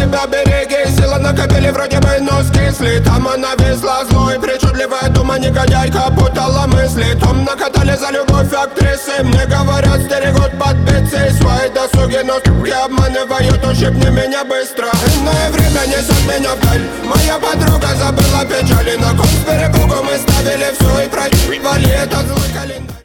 себя береги, сила накопили, вроде бы нос кисли. Там она весла злой, причудливая дума, негодяйка путала мысли. Том накатали за любовь актрисы, мне говорят, стерегут подпицы. Свои досуги, но суки обманывают, ущипни меня быстро. Иное время несет меня вдаль, моя подруга забыла печали. На кон с перепугу мы ставили все и проебали этот злой календарь.